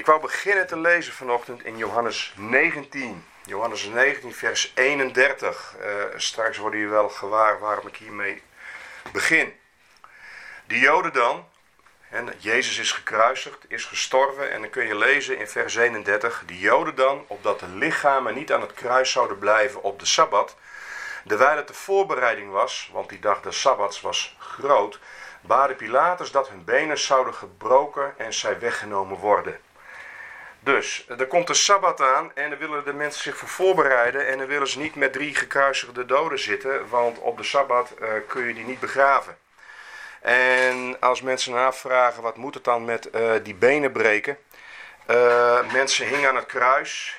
Ik wou beginnen te lezen vanochtend in Johannes 19. Johannes 19 vers 31. Straks worden jullie wel gewaar waarom ik hiermee begin. De Joden dan, en Jezus is gekruisigd, is gestorven en dan kun je lezen in vers 31. De Joden dan, opdat de lichamen niet aan het kruis zouden blijven op de Sabbat, terwijl het de voorbereiding was, want die dag des Sabbats was groot, baden Pilatus dat hun benen zouden gebroken en zij weggenomen worden. Dus, er komt de Sabbat aan en dan willen de mensen zich voor voorbereiden en dan willen ze niet met 3 gekruisigde doden zitten, want op de Sabbat kun je die niet begraven. En als mensen navragen, wat moet het dan met die benen breken? Mensen hingen aan het kruis,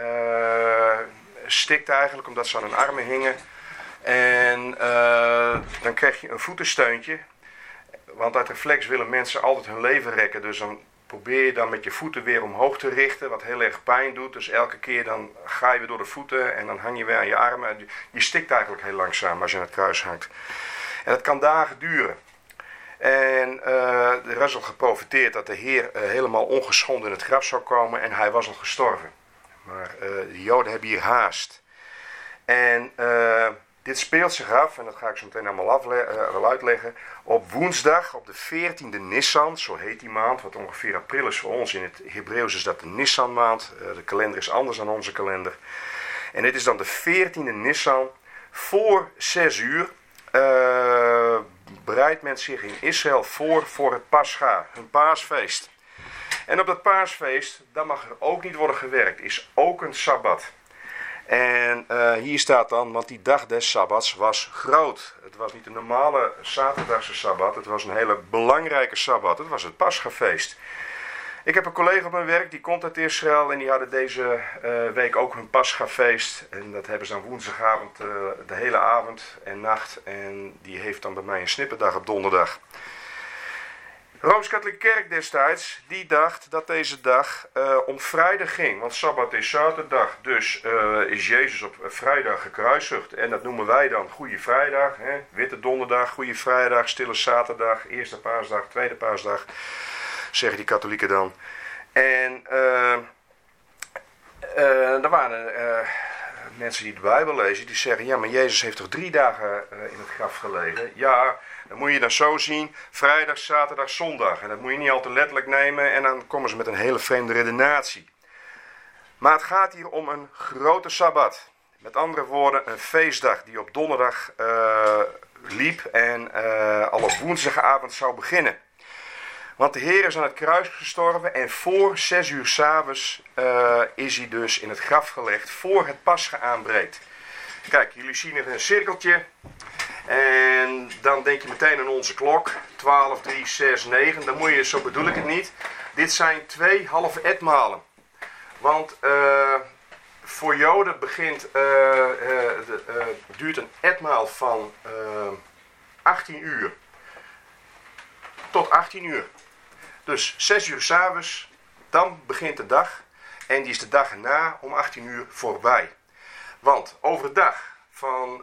stikte eigenlijk omdat ze aan hun armen hingen. En dan krijg je een voetensteuntje, want uit reflex willen mensen altijd hun leven rekken, dus dan probeer je dan met je voeten weer omhoog te richten, wat heel erg pijn doet. Dus elke keer dan ga je weer door de voeten en dan hang je weer aan je armen. Je stikt eigenlijk heel langzaam als je aan het kruis hangt. En dat kan dagen duren. En er is al geprofeteerd dat de Heer helemaal ongeschonden in het graf zou komen en hij was al gestorven. Maar de Joden hebben hier haast. En dit speelt zich af, en dat ga ik zo meteen allemaal wel uitleggen, op woensdag, op de 14e Nissan, zo heet die maand, wat ongeveer april is voor ons. In het Hebreeuws is dat de Nissan maand, de kalender is anders dan onze kalender. En dit is dan de 14e Nissan, voor 6 uur bereidt men zich in Israël voor het Pascha, hun paasfeest. En op dat paasfeest, dan mag er ook niet worden gewerkt, is ook een Sabbat. En hier staat dan, want die dag des Sabbats was groot. Het was niet een normale zaterdagse Sabbat, het was een hele belangrijke Sabbat. Het was het Paschafeest. Ik heb een collega op mijn werk, die komt uit Israël en die hadden deze week ook hun Paschafeest. En dat hebben ze dan woensdagavond de hele avond en nacht. En die heeft dan bij mij een snipperdag op donderdag. Rooms-Katholieke Kerk destijds, die dacht dat deze dag om vrijdag ging. Want Sabbat is zaterdag, dus is Jezus op vrijdag gekruisigd. En dat noemen wij dan Goede Vrijdag, hè? Witte Donderdag, Goede Vrijdag, Stille Zaterdag, Eerste Paasdag, Tweede Paasdag, zeggen die katholieken dan. En er waren mensen die de Bijbel lezen, die zeggen, ja, maar Jezus heeft toch 3 dagen in het graf gelegen? Ja, dan moet je dan zo zien, vrijdag, zaterdag, zondag. En dat moet je niet al te letterlijk nemen en dan komen ze met een hele vreemde redenatie. Maar het gaat hier om een grote Sabbat. Met andere woorden, een feestdag die op donderdag liep en al op woensdagavond zou beginnen. Want de Heer is aan het kruis gestorven en voor 6 uur 's avonds is hij dus in het graf gelegd voor het Pascha aanbreekt. Kijk, jullie zien er een cirkeltje. En dan denk je meteen aan onze klok. 12, 3, 6, 9. Dan moet je, zo bedoel ik het niet. Dit zijn 2 halve etmalen. Want voor Joden duurt een etmaal van 18 uur. Tot 18 uur. Dus 6 uur 's avonds, dan begint de dag. En die is de dag erna om 18 uur voorbij. Want overdag van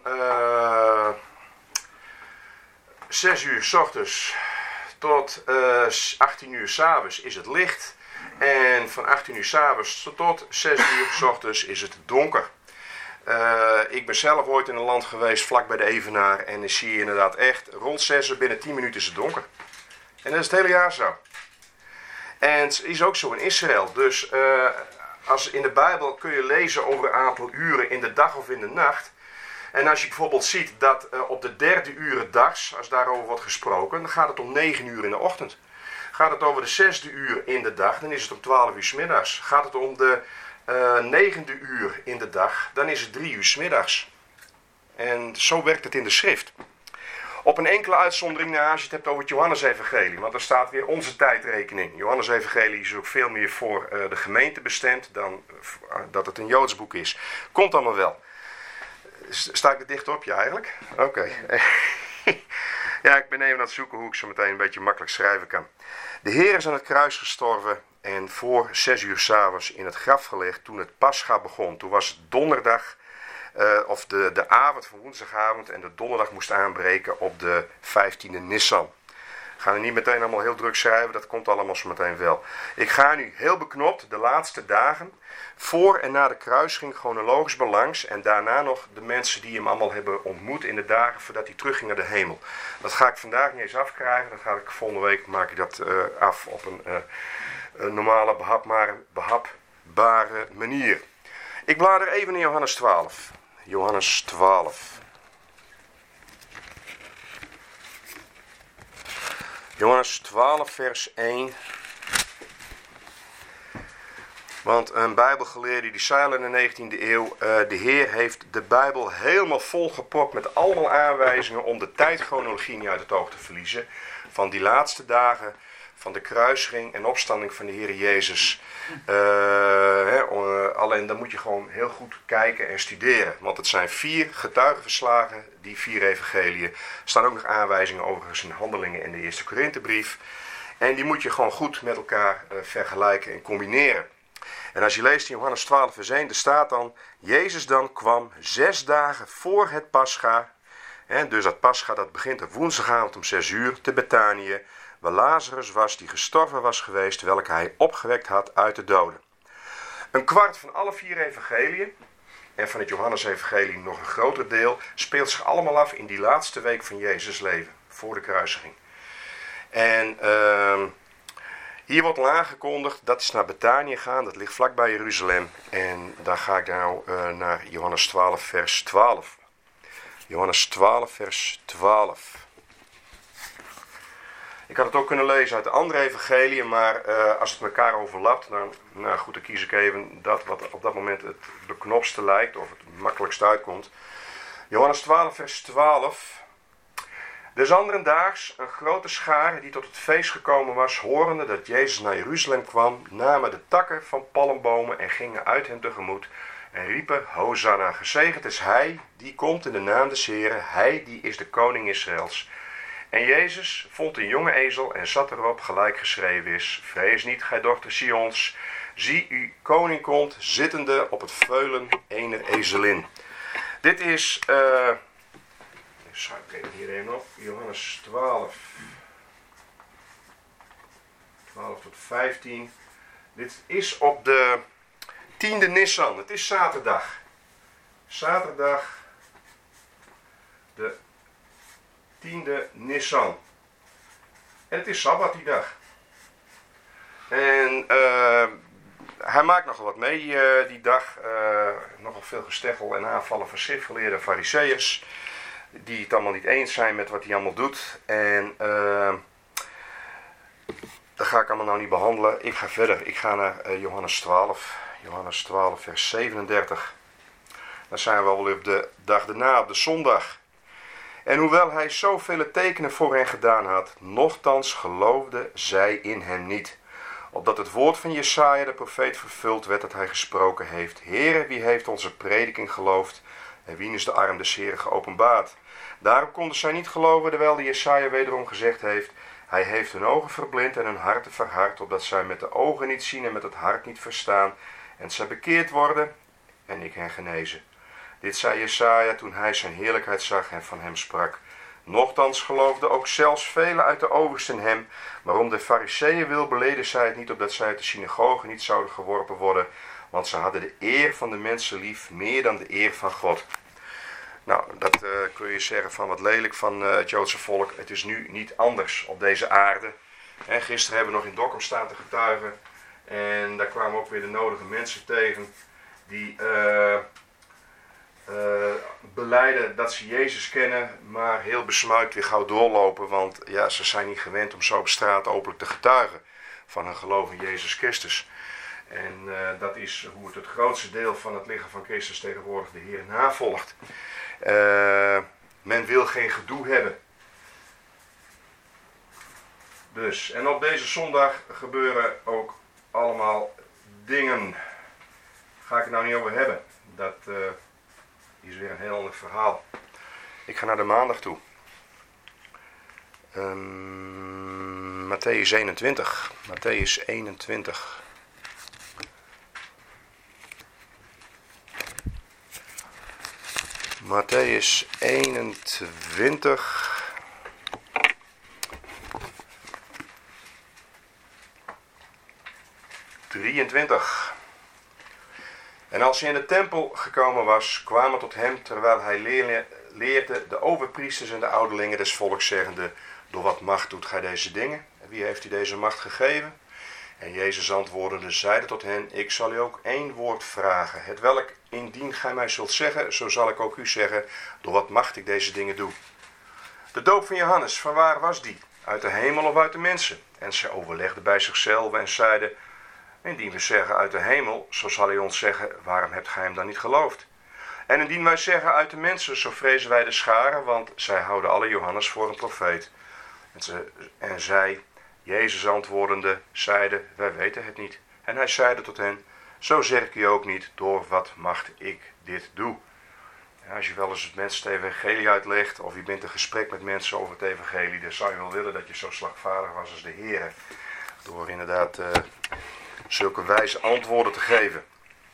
6 uur 's ochtends tot 18 uur 's avonds is het licht. En van 18 uur 's avonds tot 6 uur 's ochtends is het donker. Ik ben zelf ooit in een land geweest vlak bij de Evenaar. En dan zie je inderdaad echt rond 6 uur, binnen 10 minuten is het donker. En dat is het hele jaar zo. En het is ook zo in Israël. Dus als in de Bijbel kun je lezen over een aantal uren in de dag of in de nacht. En als je bijvoorbeeld ziet dat op de 3e uur dags, als daarover wordt gesproken, dan gaat het om 9 uur in de ochtend. Gaat het over de 6e uur in de dag, dan is het om 12 uur 's middags. Gaat het om de 9e uur in de dag, dan is het 3 uur 's middags. En zo werkt het in de schrift. Op een enkele uitzondering na, als je het hebt over het Johannes-evangelie. Want daar staat weer onze tijdrekening. Johannes-evangelie is ook veel meer voor de gemeente bestemd dan dat het een Joods boek is. Komt allemaal wel. Sta ik er dicht op je eigenlijk? Oké. Ja, ik ben even aan het zoeken hoe ik zo meteen een beetje makkelijk schrijven kan. De Heer is aan het kruis gestorven en voor 6 uur 's avonds in het graf gelegd toen het Pascha begon. Toen was het donderdag, of de avond van woensdagavond en de donderdag moest aanbreken op de 15e Nissan. Ik ga er niet meteen allemaal heel druk schrijven, dat komt allemaal zo meteen wel. Ik ga nu heel beknopt de laatste dagen voor en na de kruisiging chronologisch belangs. En daarna nog de mensen die hem allemaal hebben ontmoet in de dagen voordat hij terugging naar de hemel. Dat ga ik vandaag niet eens afkrijgen. Dat ga ik volgende week maak ik dat af op een normale behapbare manier. Ik blader even in Johannes 12. Johannes 12. Johannes 12 vers 1. Want een bijbelgeleerde die zei in de 19e eeuw, de Heer heeft de Bijbel helemaal volgepropt met allemaal aanwijzingen om de tijdchronologie niet uit het oog te verliezen. Van die laatste dagen van de kruisiging en opstanding van de Heer Jezus. Alleen dan moet je gewoon heel goed kijken en studeren. Want het zijn 4 getuigenverslagen, die 4 evangeliën. Er staan ook nog aanwijzingen overigens in Handelingen en de Eerste Korinthebrief. En die moet je gewoon goed met elkaar vergelijken en combineren. En als je leest in Johannes 12 vers 1, er staat dan, Jezus dan kwam 6 dagen voor het Pascha. Dus dat Pascha dat begint op woensdagavond om 6 uur te Betanië. Waar Lazarus was die gestorven was geweest, welke hij opgewekt had uit de doden. Een kwart van alle 4 evangeliën, en van het Johannes-evangelie nog een groter deel, speelt zich allemaal af in die laatste week van Jezus' leven, voor de kruisiging. En hier wordt al aangekondigd, dat is naar Betanië gaan, dat ligt vlakbij Jeruzalem. En daar ga ik nou naar Johannes 12 vers 12. Johannes 12 vers 12. Ik had het ook kunnen lezen uit de andere evangeliën, maar als het elkaar overlapt, dan kies ik even dat wat op dat moment het beknopste lijkt, of het makkelijkst uitkomt. Johannes 12 vers 12. Des anderendaags een grote schare die tot het feest gekomen was, horende dat Jezus naar Jeruzalem kwam, namen de takken van palmbomen en gingen uit hen tegemoet en riepen, Hosanna, gezegend is hij die komt in de naam des Heren, hij die is de koning Israëls. En Jezus vond een jonge ezel en zat erop, gelijk geschreven is, vrees niet, gij dochter Sions, zie uw koning komt, zittende op het veulen ener ezelin. Dit is, schrijf ik even hier even op, Johannes 12, 12 tot 15. Dit is op de 10e Nisan, het is zaterdag. Zaterdag, de 10e Nisan. En het is Sabbat die dag. En hij maakt nogal wat mee die dag. Nogal veel gesteggel en aanvallen van schriftgeleerden en fariseeërs. Die het allemaal niet eens zijn met wat hij allemaal doet. En dat ga ik allemaal nou niet behandelen. Ik ga verder. Ik ga naar Johannes 12. Johannes 12 vers 37. Dan zijn we al op de dag daarna, op de zondag. En hoewel hij zoveel tekenen voor hen gedaan had, nochtans geloofden zij in hem niet. Opdat het woord van Jesaja de profeet vervuld werd dat hij gesproken heeft. Heere, wie heeft onze prediking geloofd? En wien is de arm des Heeren geopenbaard? Daarom konden zij niet geloven, terwijl de Jesaja wederom gezegd heeft. Hij heeft hun ogen verblind en hun harten verhard, opdat zij met de ogen niet zien en met het hart niet verstaan. En zij bekeerd worden en ik hen genezen. Dit zei Jesaja toen hij zijn heerlijkheid zag en van hem sprak. Nochtans geloofden ook zelfs velen uit de oversten hem, maar om de fariseeën wil beleden zij het niet, opdat zij uit de synagoge niet zouden geworpen worden, want ze hadden de eer van de mensen lief, meer dan de eer van God. Nou, dat kun je zeggen van wat lelijk van het Joodse volk. Het is nu niet anders op deze aarde. En gisteren hebben we nog in Dokkum staan te getuigen. En daar kwamen ook weer de nodige mensen tegen die belijden dat ze Jezus kennen, maar heel besmuikt weer gauw doorlopen. Want ja, ze zijn niet gewend om zo op straat openlijk te getuigen van hun geloof in Jezus Christus. En dat is hoe het grootste deel van het lichaam van Christus tegenwoordig de Heer navolgt. Men wil geen gedoe hebben. Dus, en op deze zondag gebeuren ook allemaal dingen. Daar ga ik het nou niet over hebben. Dat is weer een heel ander verhaal. Ik ga naar de maandag toe. Mattheüs 21. Mattheüs 21. Mattheüs 21. 23. En als hij in de tempel gekomen was, kwamen tot hem, terwijl hij leerde, de overpriesters en de ouderlingen des volks, zeggende: door wat macht doet gij deze dingen? En wie heeft u deze macht gegeven? En Jezus antwoordende zeide tot hen: ik zal u ook één woord vragen, hetwelk indien gij mij zult zeggen, zo zal ik ook u zeggen, door wat macht ik deze dingen doe. De doop van Johannes, van waar was die? Uit de hemel of uit de mensen? En zij overlegden bij zichzelf en zeiden: indien we zeggen uit de hemel, zo zal hij ons zeggen: waarom hebt gij hem dan niet geloofd? En indien wij zeggen uit de mensen, zo vrezen wij de scharen, want zij houden alle Johannes voor een profeet. En zij, Jezus antwoordende, zeiden: wij weten het niet. En hij zeide tot hen: zo zeg ik u ook niet, door wat macht ik dit doe. Ja, als je wel eens het mensen het evangelie uitlegt, of je bent in gesprek met mensen over het evangelie, dan zou je wel willen dat je zo slagvaardig was als de Heer. Door inderdaad zulke wijze antwoorden te geven.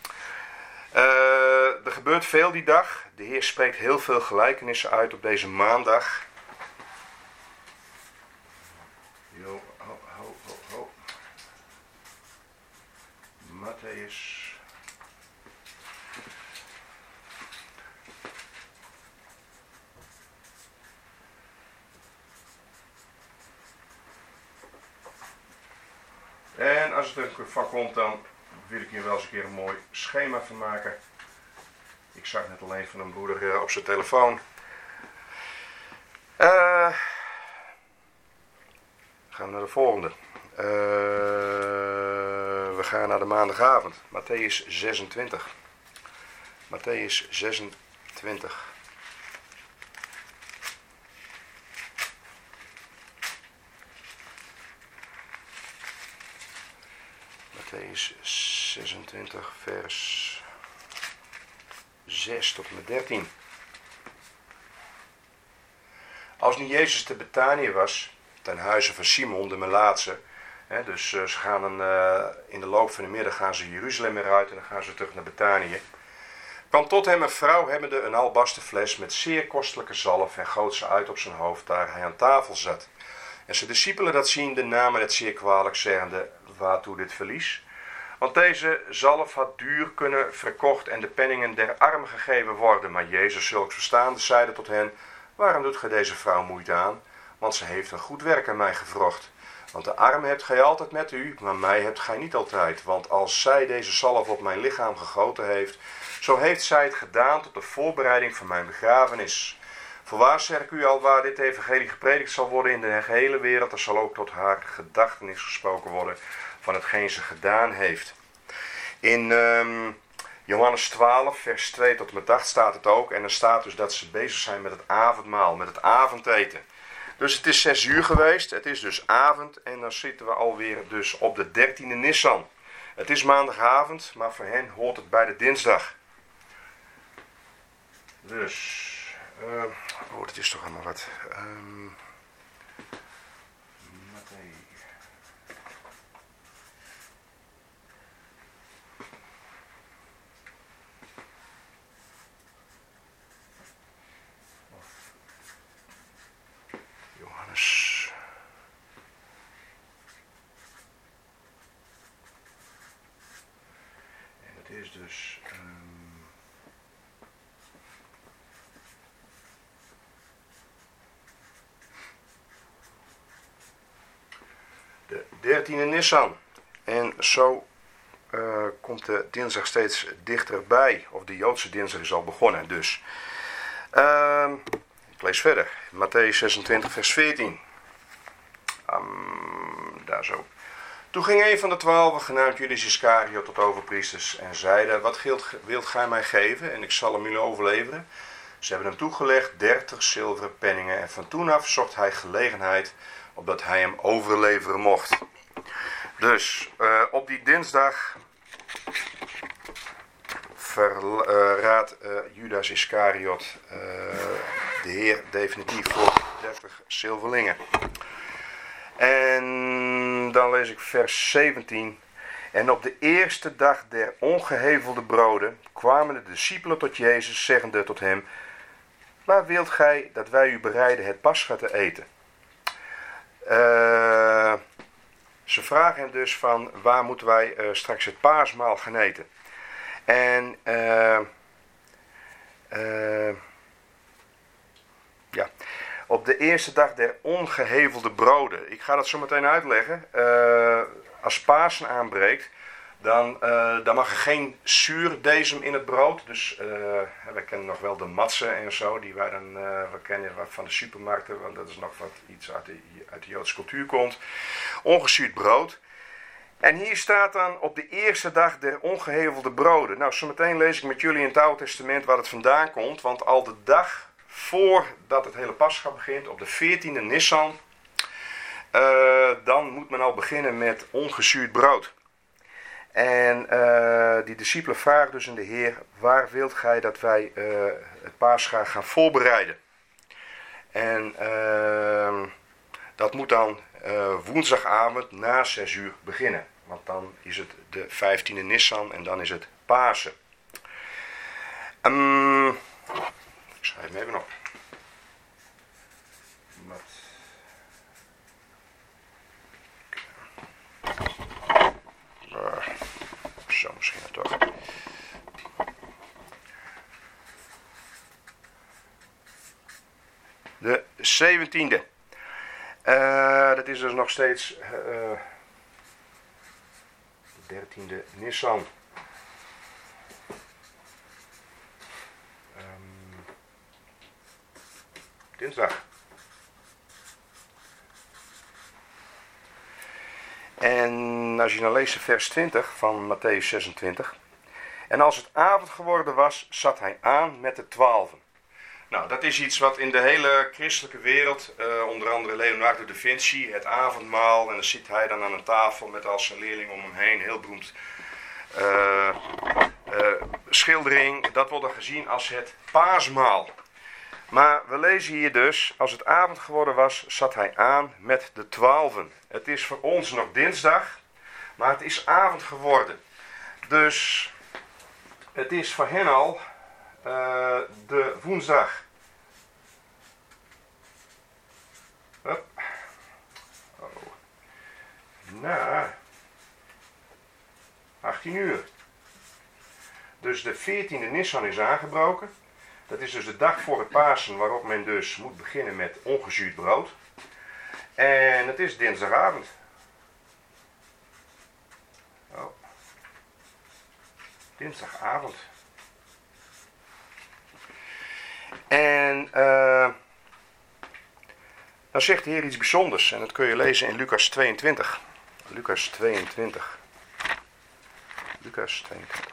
Er gebeurt veel die dag. De Heer spreekt heel veel gelijkenissen uit op deze maandag. Mattheüs. En als het ervan komt, dan wil ik hier wel eens een keer een mooi schema van maken. Ik zag net alleen van een broeder op zijn telefoon. Gaan we naar de volgende. We gaan naar de maandagavond. Mattheüs 26. Mattheüs 26. Mattheüs 26 vers 6 tot en met 13. Als nu Jezus te Betanië was, ten huize van Simon de Melaatse, dus ze gaan in de loop van de middag gaan ze Jeruzalem weer uit en dan gaan ze terug naar Betanië. Kwam tot hem een vrouw hebbende een albasten fles met zeer kostelijke zalf en goot ze uit op zijn hoofd daar hij aan tafel zat. En zijn discipelen dat ziende namen het zeer kwalijk, zeggende: waartoe dit verlies? Want deze zalf had duur kunnen verkocht en de penningen der armen gegeven worden. Maar Jezus, zulks verstaande, zeide tot hen: waarom doet gij deze vrouw moeite aan? Want ze heeft een goed werk aan mij gevrocht. Want de armen hebt gij altijd met u, maar mij hebt gij niet altijd. Want als zij deze zalf op mijn lichaam gegoten heeft, zo heeft zij het gedaan tot de voorbereiding van mijn begrafenis. Voorwaar zeg ik u, al waar dit evangelie gepredikt zal worden in de gehele wereld, er zal ook tot haar gedachtenis gesproken worden van hetgeen ze gedaan heeft. In Johannes 12 vers 2 tot en met 8 staat het ook. En er staat dus dat ze bezig zijn met het avondmaal, met het avondeten. Dus het is 6 uur geweest, het is dus avond en dan zitten we alweer dus op de 13e Nissan. Het is maandagavond, maar voor hen hoort het bij de dinsdag. Dus, het is toch allemaal wat. Johannes. En het is dus de 13e Nissan. En zo komt de dinsdag steeds dichterbij. Of de Joodse dinsdag is al begonnen dus. Ik lees verder. Mattheüs 26 vers 14. Daar zo. Toen ging een van de 12, genaamd Judas Iscariot, tot overpriesters en zeide: wat wilt gij mij geven en ik zal hem jullie overleveren? Ze hebben hem toegelegd 30 zilveren penningen en van toen af zocht hij gelegenheid opdat hij hem overleveren mocht. Dus op die dinsdag verraadt Judas Iscariot de Heer definitief voor 30 zilverlingen. En dan lees ik vers 17. En op de eerste dag der ongehevelde broden kwamen de discipelen tot Jezus, zeggende tot hem: waar wilt gij dat wij u bereiden het Pascha te eten? Ze vragen hem dus van waar moeten wij straks het paasmaal gaan eten. En ja, op de eerste dag der ongehevelde broden. Ik ga dat zo meteen uitleggen. Als Pasen aanbreekt, dan mag er geen zuurdesem in het brood. Dus we kennen nog wel de matsen en zo, die wij dan we kennen van de supermarkten, want dat is nog wat iets uit de Joodse cultuur komt. Ongezuurd brood. En hier staat dan op de eerste dag der ongehevelde broden. Nou, zometeen lees ik met jullie in het Oude Testament waar het vandaan komt. Want al de dag voordat het hele Pascha begint, op de 14e Nisan, dan moet men al beginnen met ongezuurd brood. En die discipelen vragen dus aan de Heer, waar wilt gij dat wij het Pascha gaan voorbereiden? En dat moet dan woensdagavond na 6 uur beginnen. Want dan is het de 15e Nisan en dan is het Pasen. Ik schrijf hem even op. Zo misschien toch. De 17e. Dat is dus nog steeds de 13e Nisan. Dinsdag. En als je dan leest de vers 20 van Matthäus 26. En als het avond geworden was, zat hij aan met de 12. Nou, dat is iets wat in de hele christelijke wereld, onder andere Leonardo da Vinci, het avondmaal. En dan zit hij dan aan een tafel met al zijn leerlingen om hem heen. Heel beroemd schildering. Dat wordt dan gezien als het paasmaal. Maar we lezen hier dus, als het avond geworden was, zat hij aan met de 12. Het is voor ons nog dinsdag, maar het is avond geworden. Dus het is voor hen al de woensdag. Hup. Oh. Na 18 uur. Dus de 14e Nisan is aangebroken. Dat is dus de dag voor het Pasen, waarop men dus moet beginnen met ongezuurd brood. En het is dinsdagavond. Oh. Dinsdagavond. En dan zegt de Heer iets bijzonders. En dat kun je lezen in Lucas 22. Lucas 22. Lucas 22.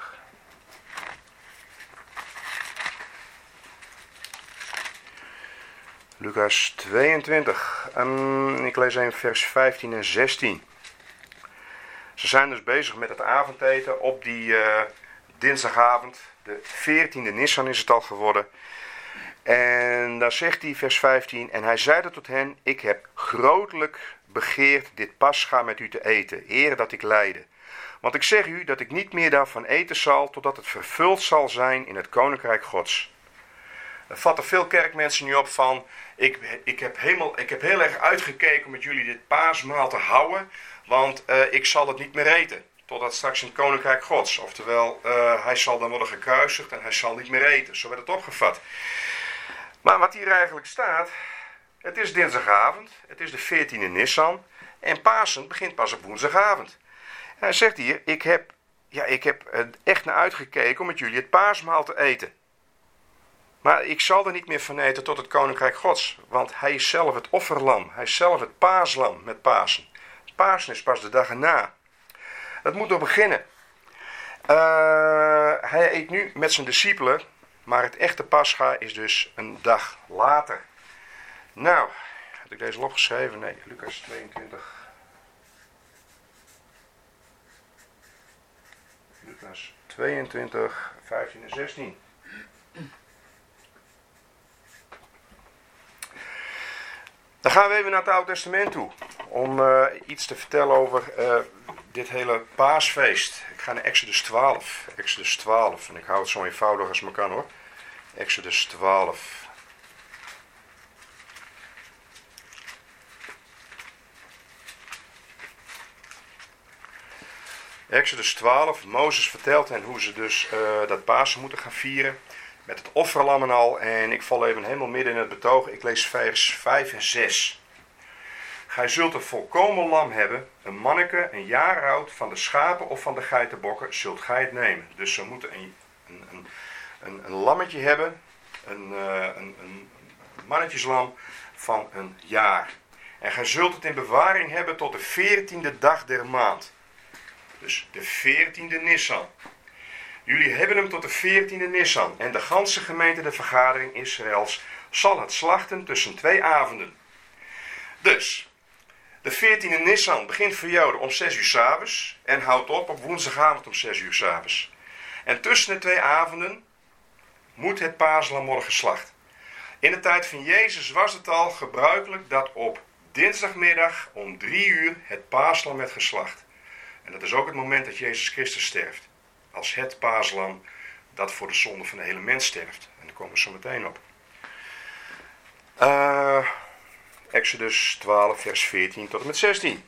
Lucas 22. Ik lees even vers 15 en 16. Ze zijn dus bezig met het avondeten op die dinsdagavond. De 14e Nisan is het al geworden. En dan zegt hij vers 15. En hij zeide tot hen, ik heb grotelijk begeerd dit Pascha met u te eten, eer dat ik lijde. Want ik zeg u dat ik niet meer daarvan eten zal, totdat het vervuld zal zijn in het koninkrijk Gods. Er vatten veel kerkmensen nu op van, ik heb heel erg uitgekeken om met jullie dit paasmaal te houden, want ik zal het niet meer eten, totdat straks in het koninkrijk Gods. Oftewel, hij zal dan worden gekruisigd en hij zal niet meer eten. Zo werd het opgevat. Maar wat hier eigenlijk staat, het is dinsdagavond, het is de 14e Nisan en Pasen begint pas op woensdagavond. En hij zegt hier, ik heb er echt naar uitgekeken om met jullie het paasmaal te eten. Maar ik zal er niet meer van eten tot het koninkrijk Gods. Want hij is zelf het offerlam. Hij is zelf het paaslam met Pasen. Pasen is pas de dag erna. Het moet nog beginnen. Hij eet nu met zijn discipelen. Maar het echte Pascha is dus een dag later. Nou, had ik deze al opgeschreven? Nee, Lucas 22. Lucas 22, 15 en 16. Dan gaan we even naar het Oude Testament toe. Om iets te vertellen over dit hele paasfeest. Ik ga naar Exodus 12. Exodus 12. En ik hou het zo eenvoudig als maar kan hoor. Exodus 12. Exodus 12, Mozes vertelt hen hoe ze dus dat Pasen moeten gaan vieren. Met het offerlam en al. En ik val even helemaal midden in het betoog. Ik lees vers 5 en 6. Gij zult een volkomen lam hebben, een manneke, een jaar oud, van de schapen of van de geitenbokken, zult gij het nemen. Dus ze moeten een lammetje hebben, een mannetjeslam van een jaar. En gij zult het in bewaring hebben tot de 14e dag der maand. Dus de 14e Nisan. Jullie hebben hem tot de 14e Nisan. En de ganse gemeente, de vergadering Israëls, zal het slachten tussen 2 avonden. Dus, de 14e Nisan begint voor Joden om 6 uur 's avonds en houdt op woensdagavond om 6 uur 's avonds. En tussen de 2 avonden moet het paaslam worden geslacht. In de tijd van Jezus was het al gebruikelijk dat op dinsdagmiddag om 3 uur het paaslam werd geslacht. En dat is ook het moment dat Jezus Christus sterft. Als het paaslam dat voor de zonde van de hele mens sterft. En daar komen we zo meteen op. Exodus 12 vers 14 tot en met 16.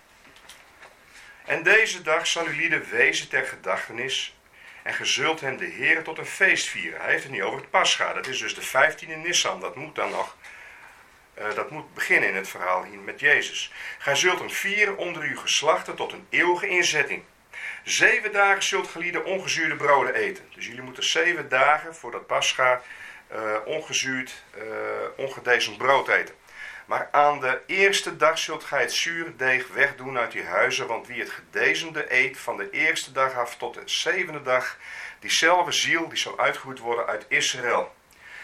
En deze dag zal uw lieden wezen ter gedachtenis. En ge zult hem de Heere tot een feest vieren. Hij heeft het niet over het Pascha. Dat is dus de 15e Nisan. Dat moet dan nog... dat moet beginnen in het verhaal hier met Jezus. Gij zult hem vieren onder uw geslachten tot een eeuwige inzetting. 7 dagen zult ge lieden ongezuurde broden eten. Dus jullie moeten 7 dagen voor dat Pascha ongezuurd, ongedezemd brood eten. Maar aan de eerste dag zult gij het zure deeg wegdoen uit uw huizen, want wie het gedezemde eet van de eerste dag af tot de 7e dag, diezelfde ziel die zal uitgeroeid worden uit Israël.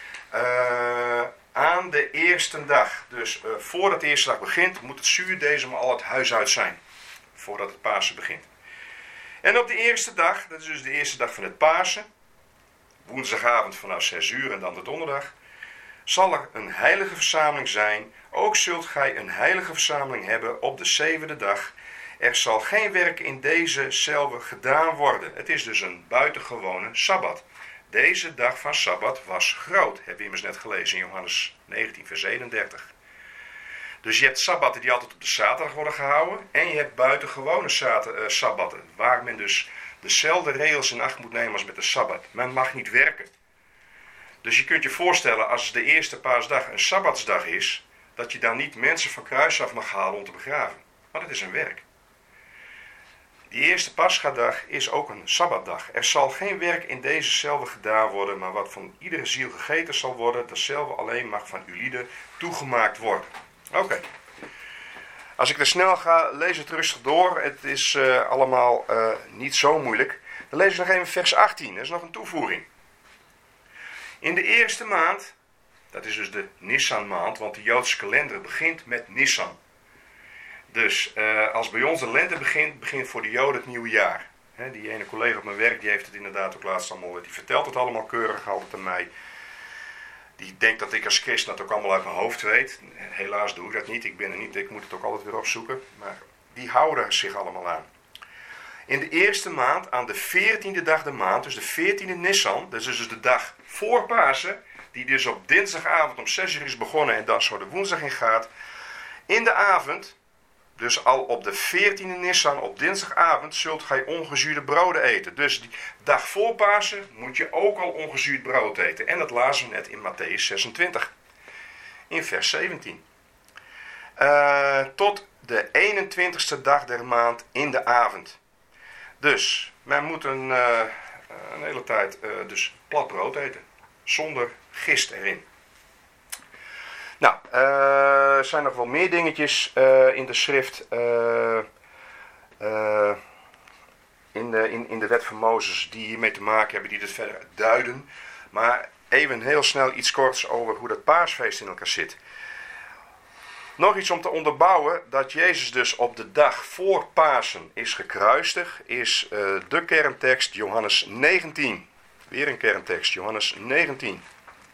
Aan de eerste dag, dus voordat de eerste dag begint, moet het zuurdezem al het huis uit zijn. Voordat het Pasen begint. En op de eerste dag, dat is dus de eerste dag van het Pasen, woensdagavond vanaf 6 uur en dan de donderdag, zal er een heilige verzameling zijn. Ook zult gij een heilige verzameling hebben op de 7e dag. Er zal geen werk in dezezelfde gedaan worden. Het is dus een buitengewone Sabbat. Deze dag van Sabbat was groot. Hebben we immers net gelezen in Johannes 19 vers 31. Dus je hebt sabbatten die altijd op de zaterdag worden gehouden. En je hebt buitengewone sabbatten. Waar men dus dezelfde regels in acht moet nemen als met de Sabbat. Men mag niet werken. Dus je kunt je voorstellen als de eerste paasdag een Sabbatsdag is. Dat je dan niet mensen van kruis af mag halen om te begraven. Maar dat is een werk. Die eerste Paschadag is ook een Sabbatdag. Er zal geen werk in dezezelfde gedaan worden. Maar wat van iedere ziel gegeten zal worden. Datzelfde alleen mag van uw lieden toegemaakt worden. Oké. Als ik er snel ga, lees het rustig door. Het is allemaal niet zo moeilijk. Dan lees ik nog even vers 18. Dat is nog een toevoeging. In de eerste maand, dat is dus de Nissan maand, want de Joodse kalender begint met Nissan. Dus als bij ons de lente begint voor de Joden het nieuwe jaar. Die ene collega op mijn werk, die heeft het inderdaad ook laatst allemaal, die vertelt het allemaal keurig altijd aan mij. Die denkt dat ik als christen dat ook allemaal uit mijn hoofd weet. Helaas doe ik dat niet, ik ben er niet, ik moet het ook altijd weer opzoeken. Maar die houden zich allemaal aan. In de eerste maand, aan de 14e dag de maand, dus de 14e Nissan, dat is dus de dag voor Pasen, die dus op dinsdagavond om 6 uur is begonnen en dan zo de woensdag in gaat. In de avond, dus al op de 14e Nissan, op dinsdagavond, zult gij ongezuurde broden eten. Dus die dag voor Pasen moet je ook al ongezuurd brood eten. En dat lazen we net in Matthäus 26, in vers 17. Tot de 21ste dag der maand in de avond. Dus, men moet een hele tijd dus plat brood eten. Zonder gist erin. Nou, er zijn nog wel meer dingetjes in de schrift. In de wet van Mozes die hiermee te maken hebben, die dit verder duiden. Maar even heel snel iets korts over hoe dat paasfeest in elkaar zit. Nog iets om te onderbouwen, dat Jezus dus op de dag voor Pasen is gekruisigd, is de kerntekst Johannes 19. Weer een kerntekst, Johannes 19.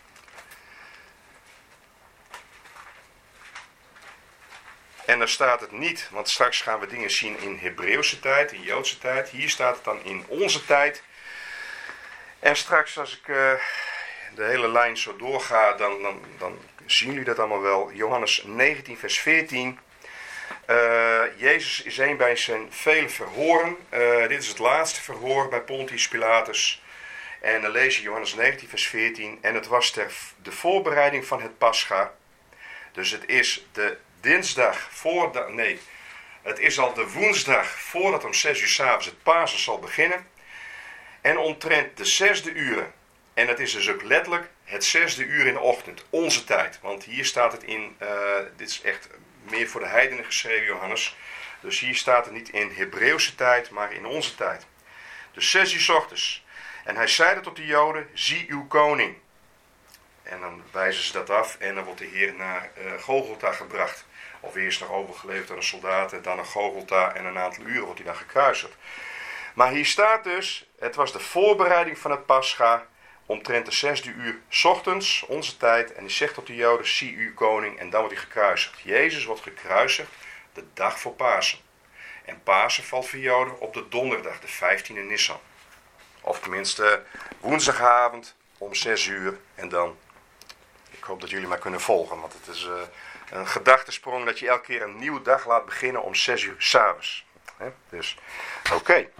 En daar staat het niet, want straks gaan we dingen zien in Hebreeuwse tijd, in Joodse tijd. Hier staat het dan in onze tijd. En straks als ik de hele lijn zo doorga, dan zien jullie dat allemaal wel. Johannes 19 vers 14. Jezus is een bij zijn vele verhoren. Dit is het laatste verhoor bij Pontius Pilatus. En dan lees je Johannes 19 vers 14. En het was de voorbereiding van het Pascha. Dus het is de dinsdag het is al de woensdag voordat om 6 uur 's avonds het Pasen zal beginnen. En omtrent de 6e uren. En het is dus ook letterlijk het 6e uur in de ochtend. Onze tijd. Want hier staat het in, dit is echt meer voor de heidenen geschreven, Johannes. Dus hier staat het niet in Hebreeuwse tijd, maar in onze tijd. Dus 6 uur 's ochtends. En hij zeide tot de Joden, zie uw koning. En dan wijzen ze dat af en dan wordt de Heer naar Golgotha gebracht. Of eerst nog overgeleverd aan de soldaten, dan naar Golgotha en een aantal uren wordt hij dan gekruisigd. Maar hier staat dus, het was de voorbereiding van het Pascha, omtrent de 6e uur 's ochtends, onze tijd. En hij zegt tot de Joden, zie uw koning, en dan wordt hij gekruisigd. Jezus wordt gekruisigd de dag voor Pasen. En Pasen valt voor Joden op de donderdag, de 15e Nisan. Of tenminste woensdagavond om 6 uur. En dan, ik hoop dat jullie mij kunnen volgen, want het is een gedachtesprong dat je elke keer een nieuwe dag laat beginnen om 6 uur 's avonds. Dus, oké.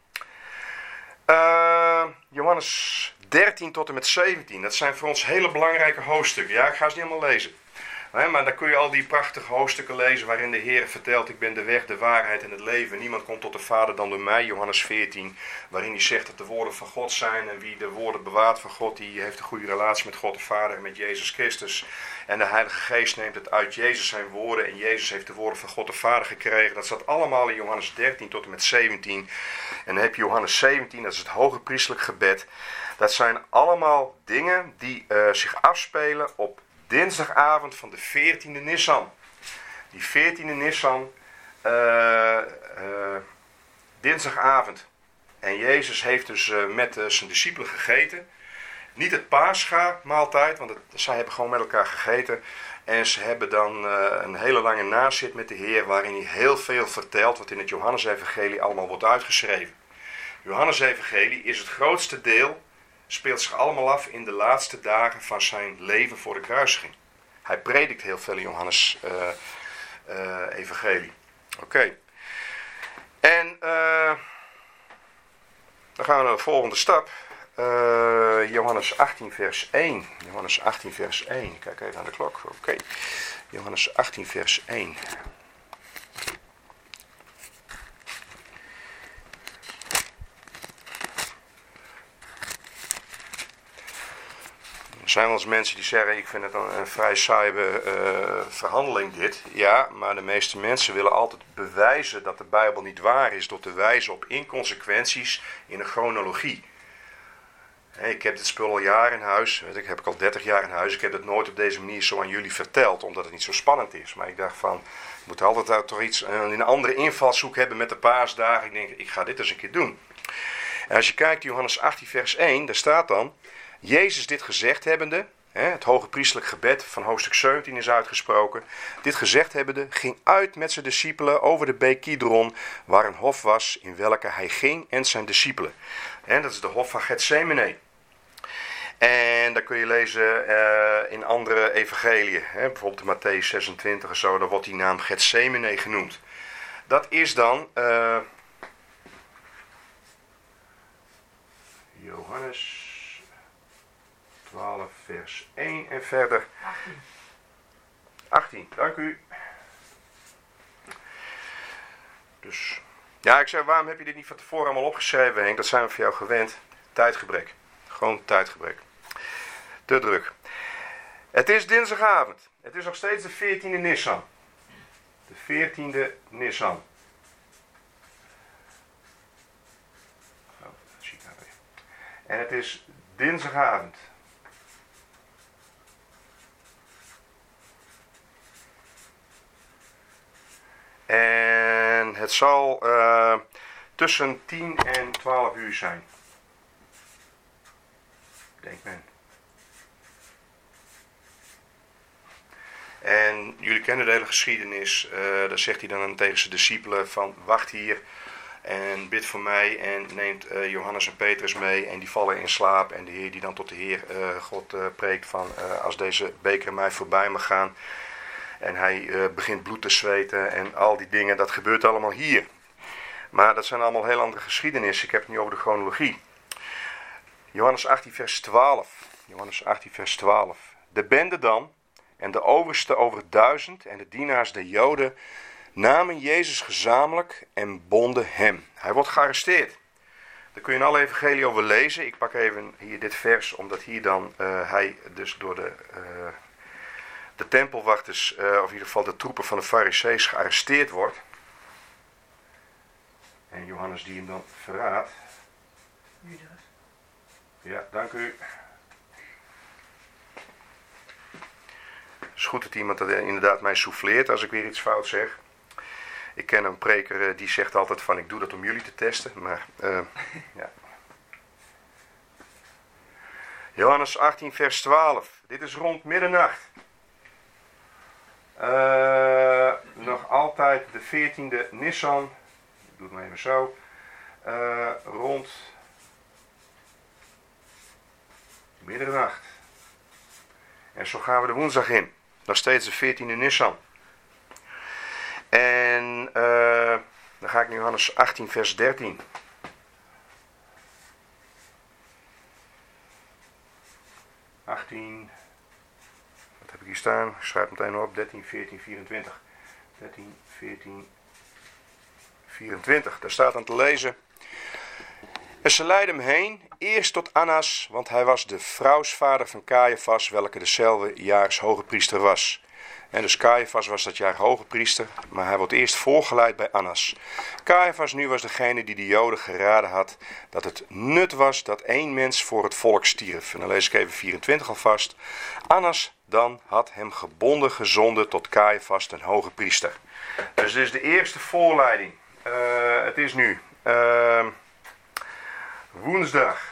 Johannes 13 tot en met 17. Dat zijn voor ons hele belangrijke hoofdstukken. Ja, ik ga ze niet allemaal lezen. Maar dan kun je al die prachtige hoofdstukken lezen waarin de Heer vertelt, ik ben de weg, de waarheid en het leven. Niemand komt tot de Vader dan door mij, Johannes 14. Waarin hij zegt dat de woorden van God zijn en wie de woorden bewaart van God, die heeft een goede relatie met God de Vader en met Jezus Christus. En de Heilige Geest neemt het uit Jezus zijn woorden en Jezus heeft de woorden van God de Vader gekregen. Dat staat allemaal in Johannes 13 tot en met 17. En dan heb je Johannes 17, dat is het hoge priestelijk gebed. Dat zijn allemaal dingen die zich afspelen op dinsdagavond van de 14e Nisan. Die 14e Nisan, dinsdagavond. En Jezus heeft dus met zijn discipelen gegeten. Niet het Pascha maaltijd, want zij hebben gewoon met elkaar gegeten. En ze hebben dan een hele lange nazit met de Heer, waarin hij heel veel vertelt wat in het Johannesevangelie allemaal wordt uitgeschreven. Het Johannesevangelie is het grootste deel, speelt zich allemaal af in de laatste dagen van zijn leven voor de kruisiging. Hij predikt heel veel in Johannes evangelie. Oké. En dan gaan we naar de volgende stap. Johannes 18 vers 1. Johannes 18 vers 1. Ik kijk even naar de klok. Oké. Johannes 18 vers 1. Er zijn wel eens mensen die zeggen, ik vind het een vrij saaie verhandeling dit. Ja, maar de meeste mensen willen altijd bewijzen dat de Bijbel niet waar is door te wijzen op inconsequenties in een chronologie. Ik heb dit spul al jaren in huis, ik heb al 30 jaar in huis. Ik heb het nooit op deze manier zo aan jullie verteld, omdat het niet zo spannend is. Maar ik dacht van, ik moet altijd toch iets, een andere invalshoek hebben met de paasdagen. Ik denk, ik ga dit eens een keer doen. En als je kijkt, Johannes 18 vers 1, daar staat dan, Jezus dit gezegd hebbende, het hoge priestelijk gebed van hoofdstuk 17 is uitgesproken. Dit gezegd hebbende ging uit met zijn discipelen over de beek Kidron, waar een hof was in welke hij ging en zijn discipelen. En dat is de hof van Getsemane. En dat kun je lezen in andere evangeliën, bijvoorbeeld in Matthäus 26 en zo, dan wordt die naam Getsemane genoemd. Dat is dan Johannes 12 vers 1 en verder. 18, dank u. Dus, ja, ik zei, waarom heb je dit niet van tevoren allemaal opgeschreven, Henk? Dat zijn we voor jou gewend. Tijdgebrek. Gewoon tijdgebrek. Te druk. Het is dinsdagavond. Het is nog steeds de 14e Nisan. De 14e Nisan. Oh, dat zie ik nou weer. En het is dinsdagavond. En het zal tussen 10 en 12 uur zijn. Denkt men. En jullie kennen de hele geschiedenis. Daar zegt hij dan tegen zijn discipelen van wacht hier en bid voor mij. En neemt Johannes en Petrus mee en die vallen in slaap. En de Heer die dan tot de Heer God preekt van als deze beker mij voorbij mag gaan. En hij begint bloed te zweten en al die dingen, dat gebeurt allemaal hier. Maar dat zijn allemaal heel andere geschiedenissen. Ik heb het nu over de chronologie. Johannes 18 vers 12. Johannes 18 vers 12. De bende dan en de overste over 1000 en de dienaars der Joden namen Jezus gezamenlijk en bonden hem. Hij wordt gearresteerd. Daar kun je in alle evangelie over lezen. Ik pak even hier dit vers, omdat hier dan hij dus door de tempelwachters, of in ieder geval de troepen van de Farizeeën, gearresteerd wordt. En Johannes die hem dan verraadt. Ja, dank u. Het is goed dat iemand dat inderdaad mij souffleert als ik weer iets fout zeg. Ik ken een preker die zegt altijd van ik doe dat om jullie te testen. Maar ja. Johannes 18 vers 12. Dit is rond middernacht. Nog altijd de 14e Nissan. Ik doe het maar even zo. Rond middernacht. En zo gaan we de woensdag in. Nog steeds de 14e Nissan. En dan ga ik nu Johannes 18 vers 13. Wat heb ik hier staan? Ik schrijf het meteen op. 13, 14, 24. 13, 14, 24. Daar staat aan te lezen. En ze leidden hem heen, eerst tot Annas, want hij was de vrouwsvader van Caiaphas, welke dezelfde jaars hoge priester was. En dus Caiaphas was dat jaar hoge priester, maar hij wordt eerst voorgeleid bij Annas. Caiaphas nu was degene die de Joden geraden had dat het nut was dat één mens voor het volk stierf. En dan lees ik even 24 alvast. Annas dan had hem gebonden gezonden tot Caiaphas, ten hoge priester. Dus dit is de eerste voorleiding. Het is nu woensdag.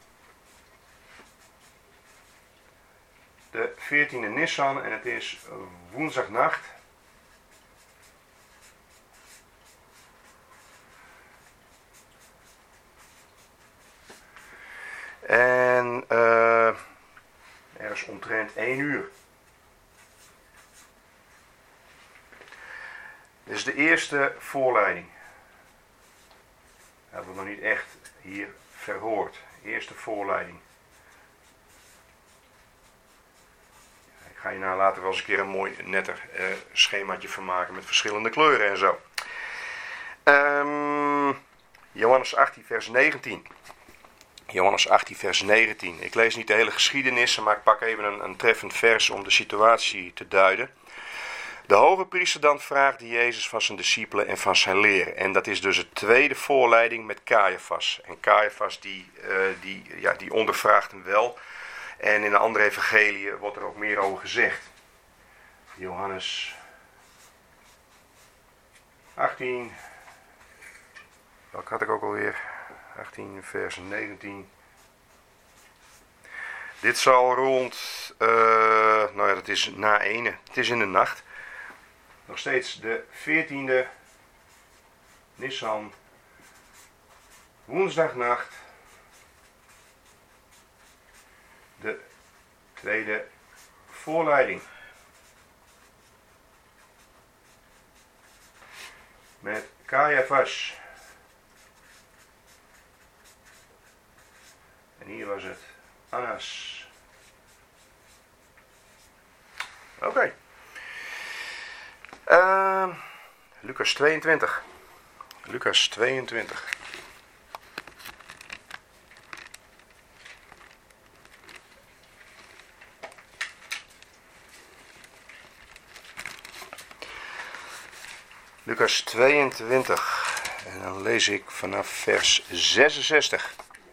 De 14e Nissan en het is woensdagnacht. En er is omtrent 1 uur. Dit is de eerste voorleiding. Dat wordt nog niet echt hier verhoord. Eerste voorleiding. Ik ga je nou later wel eens een keer een mooi netter schemaatje van maken met verschillende kleuren en zo. Johannes 18 vers 19. Johannes 18 vers 19. Ik lees niet de hele geschiedenis, maar ik pak even een treffend vers om de situatie te duiden. De hoge priester dan vraagde Jezus van zijn discipelen en van zijn leren. En dat is dus de tweede voorleiding met Caiaphas. En Caiaphas die ondervraagt hem wel. En in de andere evangelie wordt er ook meer over gezegd. Johannes 18. Welk had ik ook alweer? 18 vers 19. Dit zal rond, dat is na 1. Het is in de nacht. Nog steeds de 14e Nissan. Woensdagnacht. De tweede voorleiding. Met Caiaphas. En hier was het Annas. Oké. Lucas 22. Lucas 22. Lucas 22. En dan lees ik vanaf vers 66.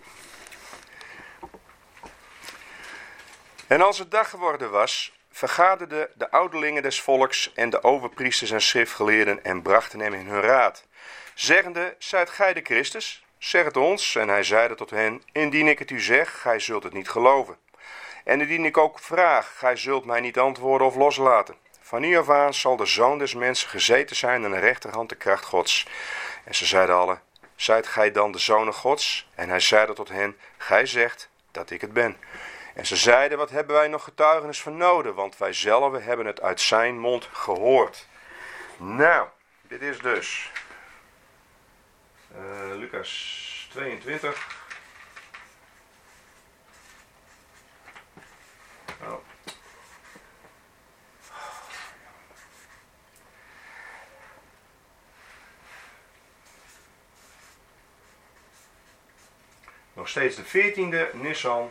En als het dag geworden was, vergaderden de ouderlingen des volks en de overpriesters en schriftgeleerden en brachten hem in hun raad, zeggende, zijt gij de Christus? Zeg het ons. En hij zeide tot hen, indien ik het u zeg, gij zult het niet geloven. En indien ik ook vraag, gij zult mij niet antwoorden of loslaten. Van nu af aan zal de Zoon des mensen gezeten zijn aan de rechterhand de kracht Gods. En ze zeiden allen, zijt gij dan de Zonen Gods? En hij zeide tot hen, gij zegt dat ik het ben. En ze zeiden, wat hebben wij nog getuigenis van nodig, want wij zelf hebben het uit zijn mond gehoord. Nou, dit is dus Lucas 22. Oh. Nog steeds de 14e Nisan.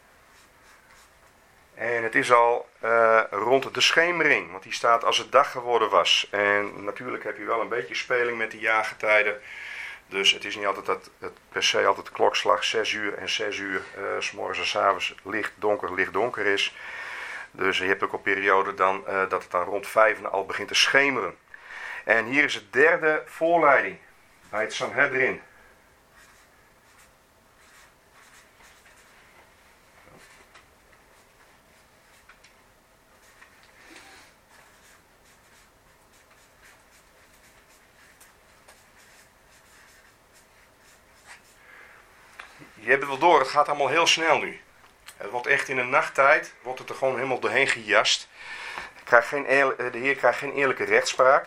En het is al rond de schemering, want die staat als het dag geworden was. En natuurlijk heb je wel een beetje speling met die jaargetijden. Dus het is niet altijd dat het per se altijd de klokslag 6 uur en 6 uur 's morgens en 's avonds licht donker is. Dus je hebt ook een periode dan dat het dan rond 5 al begint te schemeren. En hier is het derde voorleiding bij het Sanhedrin. Je hebt het wel door, het gaat allemaal heel snel nu. Het wordt echt in een nachttijd, wordt het er gewoon helemaal doorheen gejast. De Heer krijgt geen eerlijke rechtspraak.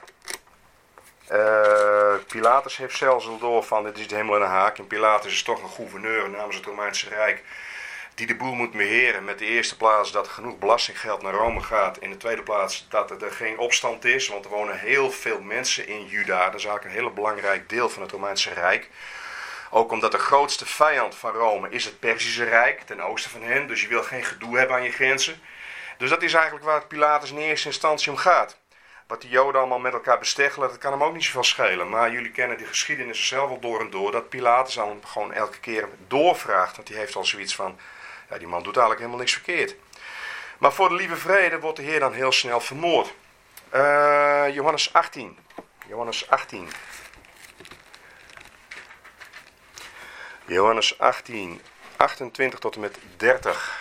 Pilatus heeft zelfs al door van, dit is de hemel en een haak. En Pilatus is toch een gouverneur namens het Romeinse Rijk, die de boel moet beheren. Met de eerste plaats dat er genoeg belastinggeld naar Rome gaat. In de tweede plaats dat er geen opstand is, want er wonen heel veel mensen in Juda. Dat is eigenlijk een heel belangrijk deel van het Romeinse Rijk. Ook omdat de grootste vijand van Rome is het Perzische Rijk, ten oosten van hen. Dus je wil geen gedoe hebben aan je grenzen. Dus dat is eigenlijk waar Pilatus in eerste instantie om gaat. Wat die Joden allemaal met elkaar besteggelen, dat kan hem ook niet zoveel schelen. Maar jullie kennen die geschiedenis zelf wel door en door. Dat Pilatus dan gewoon elke keer doorvraagt. Want die heeft al zoiets van, ja, die man doet eigenlijk helemaal niks verkeerd. Maar voor de lieve vrede wordt de Heer dan heel snel vermoord. Johannes 18. Johannes 18. Johannes 18, 28 tot en met 30.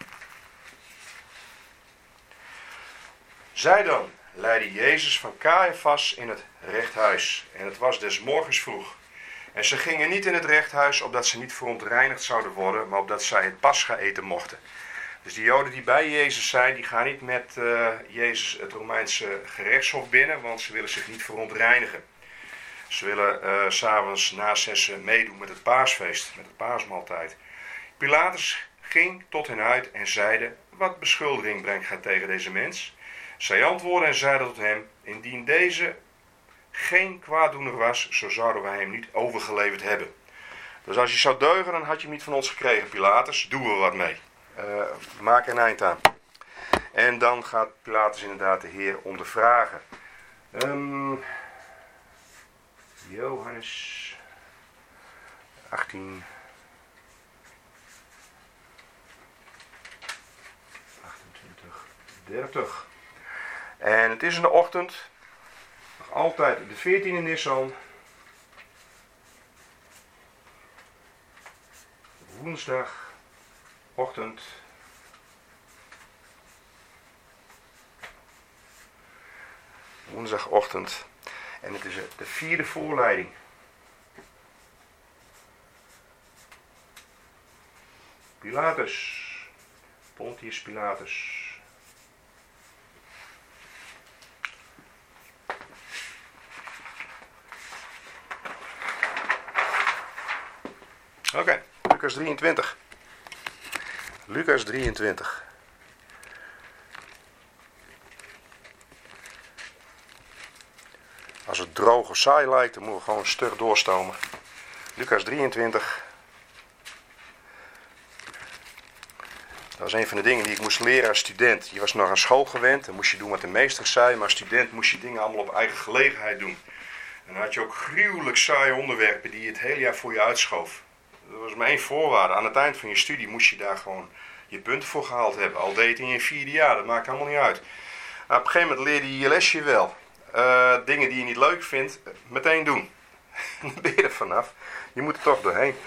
Zij dan leidde Jezus van Caiaphas in het rechthuis. En het was des morgens vroeg. En ze gingen niet in het rechthuis, opdat ze niet verontreinigd zouden worden, maar opdat zij het Pascha eten mochten. Dus die Joden die bij Jezus zijn, die gaan niet met Jezus het Romeinse gerechtshof binnen, want ze willen zich niet verontreinigen. Ze willen 's avonds na 6 meedoen met het paasfeest, met het paasmaaltijd. Pilatus ging tot hen uit en zeide, wat beschuldiging brengt gij tegen deze mens? Zij antwoordden en zeiden tot hem, indien deze geen kwaaddoener was, zo zouden wij hem niet overgeleverd hebben. Dus als je zou deugen, dan had je hem niet van ons gekregen, Pilatus. Doen we wat mee. Maak er een eind aan. En dan gaat Pilatus inderdaad de Heer ondervragen. Johannes 18, 28, 30. En het is in de ochtend, nog altijd de 14e Nisan, woensdagochtend. Woensdagochtend. En het is de 4e voorleiding. Pilatus. Pontius Pilatus. Oké, Lucas 23. Lucas 23. Als het droog of saai lijkt, dan moeten we gewoon stug doorstomen. Lucas 23. Dat was een van de dingen die ik moest leren als student. Je was nog aan school gewend, dan moest je doen wat de meester zei. Maar als student moest je dingen allemaal op eigen gelegenheid doen. En dan had je ook gruwelijk saaie onderwerpen die je het hele jaar voor je uitschoof. Dat was maar één voorwaarde. Aan het eind van je studie moest je daar gewoon je punten voor gehaald hebben. Al deed je het in je 4e jaar, dat maakt allemaal niet uit. Maar op een gegeven moment leerde je je lesje wel. Dingen die je niet leuk vindt, meteen doen. Dan ben je er vanaf. Je moet er toch doorheen.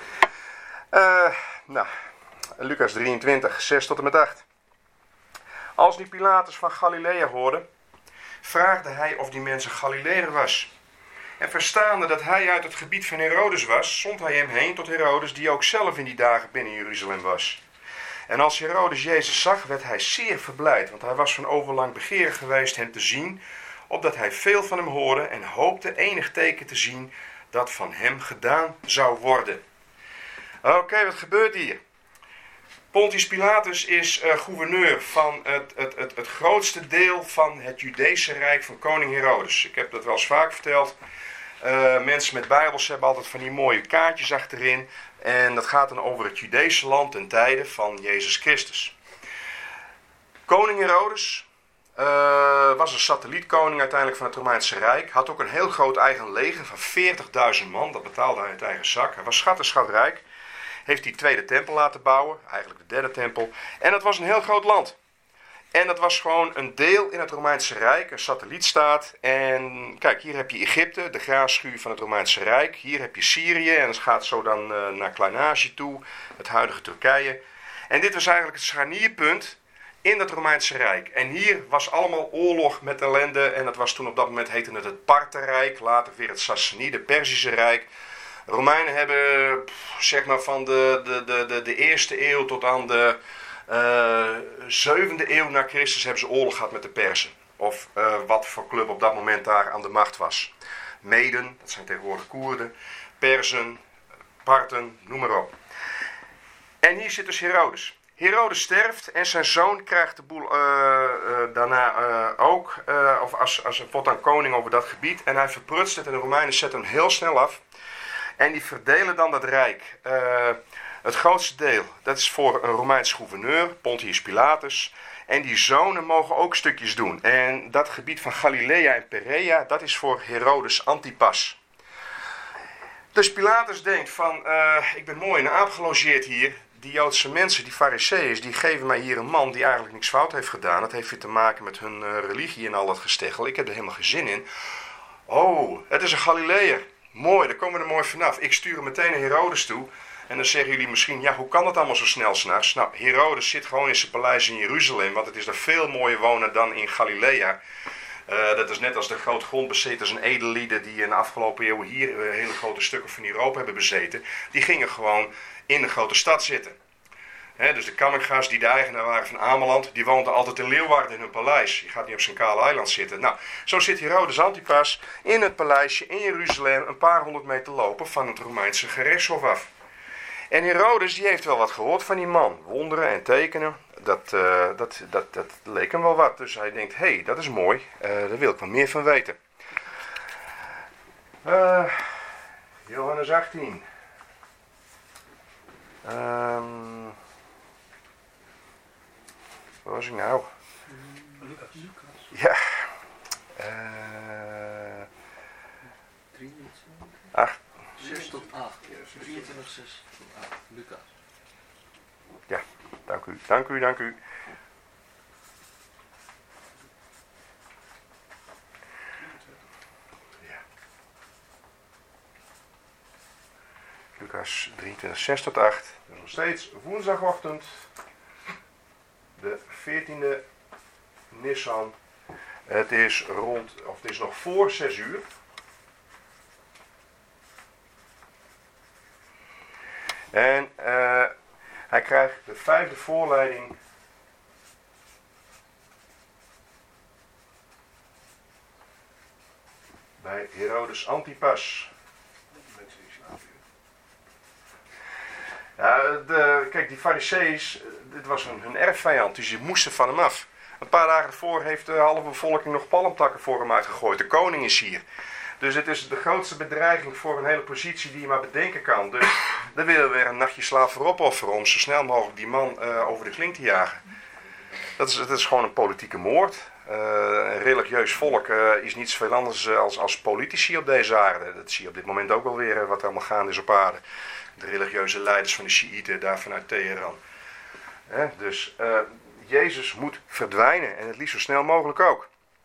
Lucas 23, 6 tot en met 8. Als nu Pilatus van Galilea hoorde, vraagde hij of die mens een Galileër was. En verstaande dat hij uit het gebied van Herodes was, zond hij hem heen tot Herodes, die ook zelf in die dagen binnen Jeruzalem was. En als Herodes Jezus zag, werd hij zeer verblijd, want hij was van overlang begeerig geweest hem te zien, opdat hij veel van hem hoorde en hoopte enig teken te zien dat van hem gedaan zou worden. Oké, wat gebeurt hier? Pontius Pilatus is gouverneur van het grootste deel van het Judese Rijk van koning Herodes. Ik heb dat wel eens vaak verteld. Mensen met Bijbels hebben altijd van die mooie kaartjes achterin. En dat gaat dan over het Judese land ten tijde van Jezus Christus. Koning Herodes was een satellietkoning uiteindelijk van het Romeinse Rijk. Had ook een heel groot eigen leger van 40.000 man. Dat betaalde hij uit eigen zak. Hij was schatrijk. Heeft die tweede tempel laten bouwen. Eigenlijk de derde tempel. En dat was een heel groot land. En dat was gewoon een deel in het Romeinse Rijk. Een satellietstaat. En kijk, hier heb je Egypte. De graanschuur van het Romeinse Rijk. Hier heb je Syrië. En het gaat zo dan naar Klein-Azië toe. Het huidige Turkije. En dit was eigenlijk het scharnierpunt in het Romeinse Rijk. En hier was allemaal oorlog met ellende. En dat was toen op dat moment heette het Parthenrijk. Later weer het Sassanide, Perzische Rijk. De Romeinen hebben zeg maar van de eerste eeuw tot aan de 7e eeuw na Christus hebben ze oorlog gehad met de Perzen. Of wat voor club op dat moment daar aan de macht was. Meden, dat zijn tegenwoordig Koerden. Perzen, Parten, noem maar op. En hier zit dus Herodes. Herodes sterft en zijn zoon krijgt de boel daarna ook. Of als wordt dan koning over dat gebied. En hij verprutst het en de Romeinen zetten hem heel snel af. En die verdelen dan dat rijk. Het grootste deel, dat is voor een Romeins gouverneur, Pontius Pilatus. En die zonen mogen ook stukjes doen. En dat gebied van Galilea en Perea, dat is voor Herodes Antipas. Dus Pilatus denkt van, ik ben mooi in een aap gelogeerd hier. Die Joodse mensen, die Farizeeërs, die geven mij hier een man die eigenlijk niks fout heeft gedaan. Dat heeft weer te maken met hun religie en al dat gesteggel. Ik heb er helemaal geen zin in. Oh, het is een Galileër. Mooi, daar komen we er mooi vanaf. Ik stuur hem meteen naar Herodes toe. En dan zeggen jullie misschien, ja, hoe kan dat allemaal zo snel 's nachts? Nou, Herodes zit gewoon in zijn paleis in Jeruzalem, want het is daar veel mooier wonen dan in Galilea. Dat is net als de grote grondbezitters en edellieden die in de afgelopen eeuwen hier hele grote stukken van Europa hebben bezeten. Die gingen gewoon in de grote stad zitten. Dus de Kammerga's die de eigenaar waren van Ameland, die woonden altijd in Leeuwarden in hun paleis. Je gaat niet op zijn kale eiland zitten. Nou, zo zit Herodes Antipas in het paleisje in Jeruzalem een paar 100 meter lopen van het Romeinse gerechtshof af. En Herodes die heeft wel wat gehoord van die man. Wonderen en tekenen, dat leek hem wel wat. Dus hij denkt, hé, dat is mooi, daar wil ik wel meer van weten. Johannes 18. Waar was ik nou? Lucas. Ja. 6 tot 8. 23, 6 tot 8. Lucas. Ja, dank u. Ja. Lucas 23, 6 tot 8. Dat is nog steeds woensdagochtend. De 14e Nissan. Het is nog voor 6 uur. En hij krijgt de 5e voorleiding. Bij Herodes Antipas. Ja, kijk, die Farizeeërs, dit was hun erfvijand, dus die moesten van hem af. Een paar dagen ervoor heeft de halve bevolking nog palmtakken voor hem uitgegooid. De koning is hier. Dus het is de grootste bedreiging voor een hele positie die je maar bedenken kan. Dus dan willen we weer een nachtje slaap voor opofferen om zo snel mogelijk die man over de klink te jagen. Dat is gewoon een politieke moord. Een religieus volk is niet zoveel anders als politici op deze aarde. Dat zie je op dit moment ook wel weer wat allemaal gaande is op aarde. De religieuze leiders van de Sjiïten daar vanuit Teheran. Dus Jezus moet verdwijnen en het liefst zo snel mogelijk ook.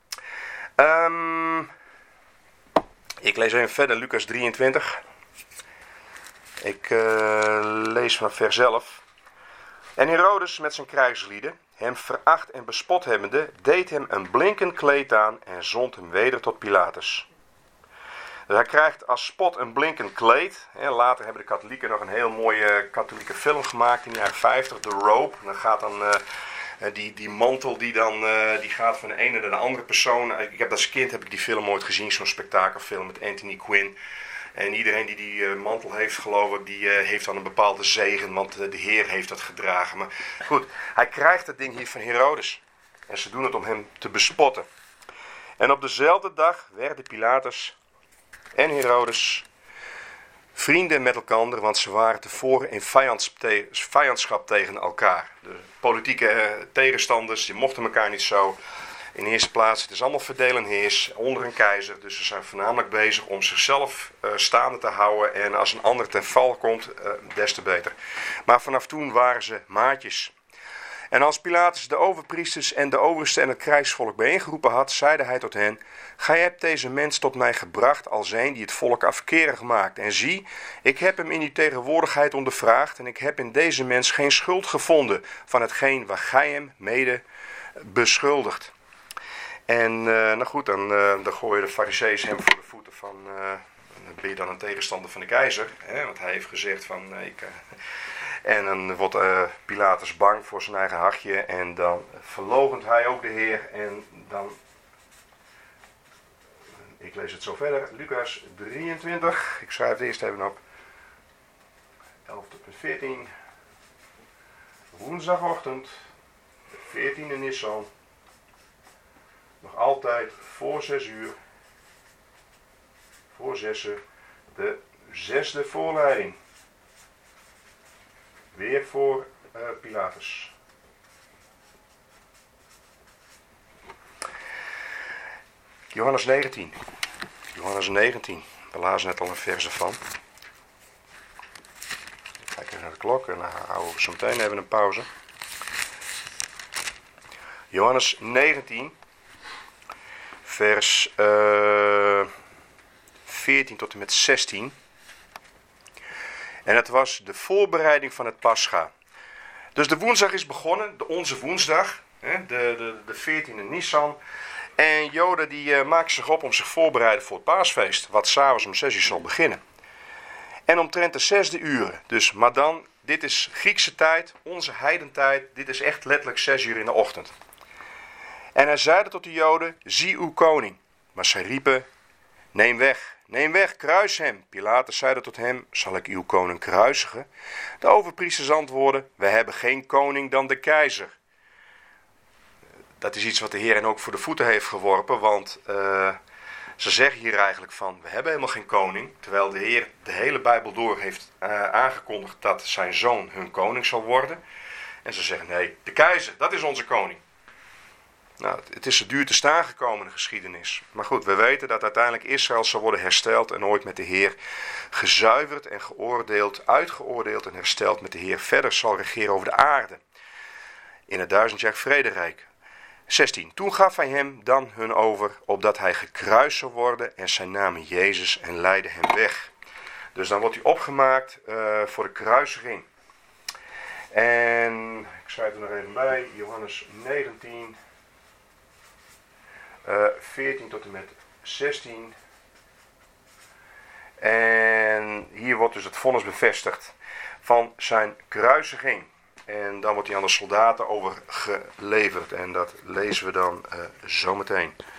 Ik lees even verder, Lucas 23. Ik lees vanaf vers 11. En Herodes met zijn krijgslieden, hem veracht en bespot hebbende, deed hem een blinkend kleed aan en zond hem weder tot Pilatus. Hij krijgt als spot een blinkend kleed. Later hebben de katholieken nog een heel mooie katholieke film gemaakt in de jaren 50, The Robe. Dan gaat dan die mantel die gaat van de ene naar de andere persoon. Ik heb als kind die film ooit gezien, zo'n spektakelfilm met Anthony Quinn. En iedereen die mantel heeft, geloof ik, die heeft dan een bepaalde zegen, want de Heer heeft dat gedragen. Maar goed, hij krijgt het ding hier van Herodes. En ze doen het om hem te bespotten. En op dezelfde dag werden Pilatus en Herodes vrienden met elkaar, want ze waren tevoren in vijandschap tegen elkaar. De politieke tegenstanders, die mochten elkaar niet zo. In de eerste plaats, het is allemaal verdeel en heers onder een keizer. Dus ze zijn voornamelijk bezig om zichzelf staande te houden. En als een ander ten val komt, des te beter. Maar vanaf toen waren ze maatjes. En als Pilatus de overpriesters en de oversten en het krijgsvolk bijeengeroepen had, zeide hij tot hen: Gij hebt deze mens tot mij gebracht als een die het volk afkerig maakt. En zie, ik heb hem in uw tegenwoordigheid ondervraagd en ik heb in deze mens geen schuld gevonden van hetgeen waar gij hem mede beschuldigt. En nou goed, dan gooien de farizeeën hem voor de voeten van, ben je dan een tegenstander van de keizer? Want hij heeft gezegd van, en dan wordt Pilatus bang voor zijn eigen hachje en dan verloochent hij ook de Heer. En dan, ik lees het zo verder, Lucas 23, ik schrijf het eerst even op, 11 tot en 14, woensdagochtend, de 14e Nisan. Nog altijd voor 6 uur, voor 6 uur, de 6e voorleiding. Weer voor Pilatus. Johannes 19. Johannes 19. We lazen net al een verse van. Ik kijk even naar de klok en dan houden we zo meteen even een pauze. Johannes 19. Vers 14 tot en met 16. En het was de voorbereiding van het Pascha. Dus de woensdag is begonnen, onze woensdag, de 14e Nisan. En Joden die maken zich op om zich voorbereiden voor het paasfeest, wat s'avonds om 6 uur zal beginnen. En omtrent de 6e uur, dus maar dan, dit is Griekse tijd, onze heidentijd, dit is echt letterlijk 6 uur in de ochtend. En hij zeide tot de Joden, zie uw koning. Maar zij riepen, neem weg, kruis hem. Pilatus zeide tot hem, zal ik uw koning kruisigen? De overpriesters antwoordden, wij hebben geen koning dan de keizer. Dat is iets wat de Heer hen ook voor de voeten heeft geworpen, want ze zeggen hier eigenlijk van, we hebben helemaal geen koning. Terwijl de Heer de hele Bijbel door heeft aangekondigd dat zijn zoon hun koning zal worden. En ze zeggen, nee, de keizer, dat is onze koning. Nou, het is zo duur te staan gekomen in de geschiedenis. Maar goed, we weten dat uiteindelijk Israël zal worden hersteld en ooit met de Heer gezuiverd en uitgeoordeeld en hersteld met de Heer verder zal regeren over de aarde. In het 1000-jarig vrederijk. 16. Toen gaf hij hem dan hun over, opdat hij gekruist zou worden en zij namen Jezus en leidden hem weg. Dus dan wordt hij opgemaakt voor de kruisiging. En ik schrijf er nog even bij, Johannes 19... 14 tot en met 16. En hier wordt dus het vonnis bevestigd van zijn kruisiging. En dan wordt hij aan de soldaten overgeleverd. En dat lezen we dan zometeen.